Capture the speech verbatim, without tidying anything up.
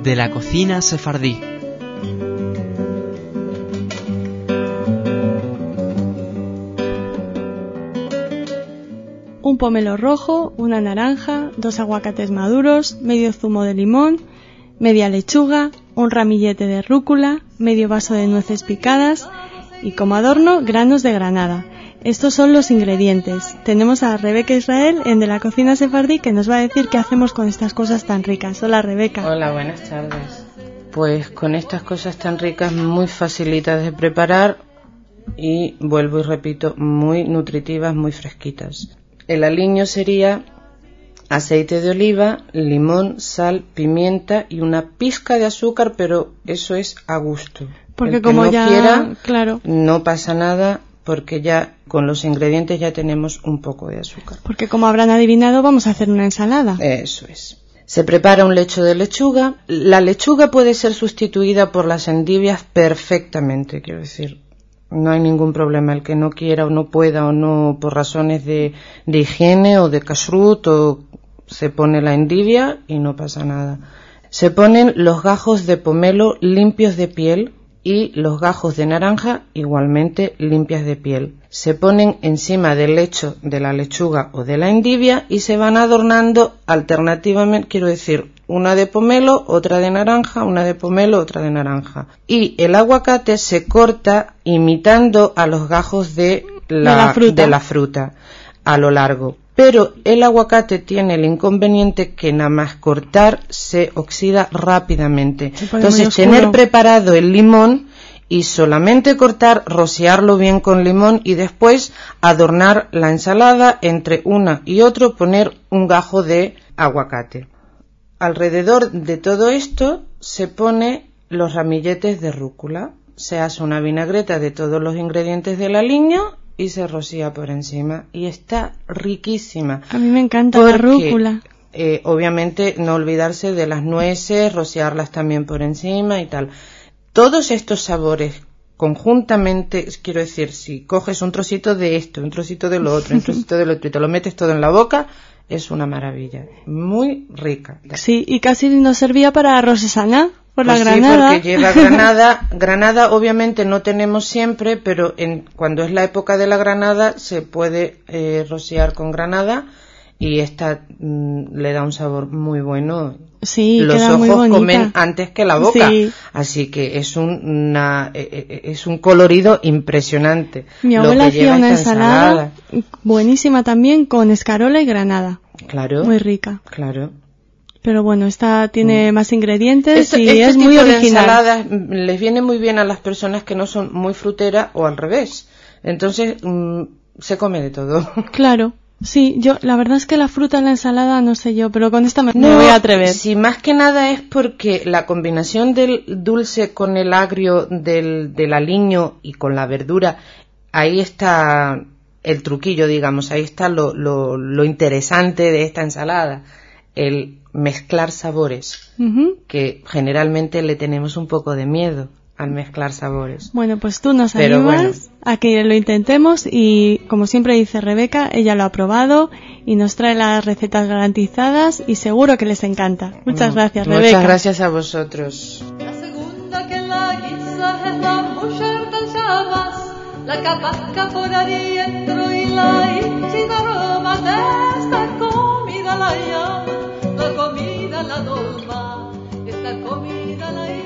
de la cocina sefardí. Un pomelo rojo, una naranja, dos aguacates maduros, medio zumo de limón, media lechuga, un ramillete de rúcula, medio vaso de nueces picadas y como adorno granos de granada. Estos son los ingredientes. Tenemos a Rebeca Israel en De la Cocina Sefardí que nos va a decir qué hacemos con estas cosas tan ricas. Hola, Rebeca. Hola, buenas tardes. Pues con estas cosas tan ricas, muy facilitas de preparar y, vuelvo y repito, muy nutritivas, muy fresquitas. El aliño sería aceite de oliva, limón, sal, pimienta y una pizca de azúcar, pero eso es a gusto. Porque el que como no ya, quiera, claro, no pasa nada, porque ya con los ingredientes ya tenemos un poco de azúcar. Porque como habrán adivinado, vamos a hacer una ensalada. Eso es. Se prepara un lecho de lechuga. La lechuga puede ser sustituida por las endivias perfectamente, quiero decir. No hay ningún problema. El que no quiera o no pueda o no, por razones de, de higiene o de kashrut, o se pone la endivia y no pasa nada. Se ponen los gajos de pomelo limpios de piel y los gajos de naranja igualmente limpias de piel. Se ponen encima del lecho de la lechuga o de la endivia y se van adornando alternativamente, quiero decir, una de pomelo, otra de naranja, una de pomelo, otra de naranja. Y el aguacate se corta imitando a los gajos de la, de la fruta, de la fruta a lo largo. Pero el aguacate tiene el inconveniente que nada más cortar se oxida rápidamente. Entonces, tener preparado el limón y solamente cortar, rociarlo bien con limón y después adornar la ensalada entre una y otro, poner un gajo de aguacate. Alrededor de todo esto se pone los ramilletes de rúcula. Se hace una vinagreta de todos los ingredientes del aliño y se rocía por encima y está riquísima. A mí me encanta porque, la rúcula. Eh, obviamente no olvidarse de las nueces, rociarlas también por encima y tal. Todos estos sabores conjuntamente, quiero decir, si coges un trocito de esto, un trocito de lo otro, un trocito de lo otro y te lo metes todo en la boca, es una maravilla, muy rica. Sí, y casi nos servía para arroz de sana. Por pues la granada. Sí, porque lleva granada. Granada obviamente no tenemos siempre, pero en, cuando es la época de la granada se puede eh, rociar con granada y esta mm, le da un sabor muy bueno. Sí, los queda ojos muy bonita. comen antes que la boca, sí. Así que es un, una, eh, es un colorido impresionante. Mi abuela lo que hacía una ensalada. ensalada buenísima también con escarola y granada. Claro. Muy rica. Claro. Pero bueno, esta tiene mm. más ingredientes este, y este es tipo muy de original. ensaladas les viene muy bien a las personas que no son muy fruteras o al revés. Entonces mmm, se come de todo. Claro. Sí, yo la verdad es que la fruta en la ensalada no sé yo, pero con esta me, no, me voy a atrever. Si más que nada es porque la combinación del dulce con el agrio del, del aliño y con la verdura, ahí está el truquillo, digamos, ahí está lo, lo, lo interesante de esta ensalada, el mezclar sabores, uh-huh. que generalmente le tenemos un poco de miedo al mezclar sabores. Bueno, pues tú nos Pero animas bueno. a que lo intentemos y, como siempre dice Rebeca, ella lo ha probado y nos trae las recetas garantizadas y seguro que les encanta. Muchas gracias, Muchas Rebeca. Muchas gracias a vosotros. La segunda que la guisa es la mujer tan llamas, la capasca por adentro y la hinchida aroma de esta comida la llama, la comida la norma, esta comida la llama.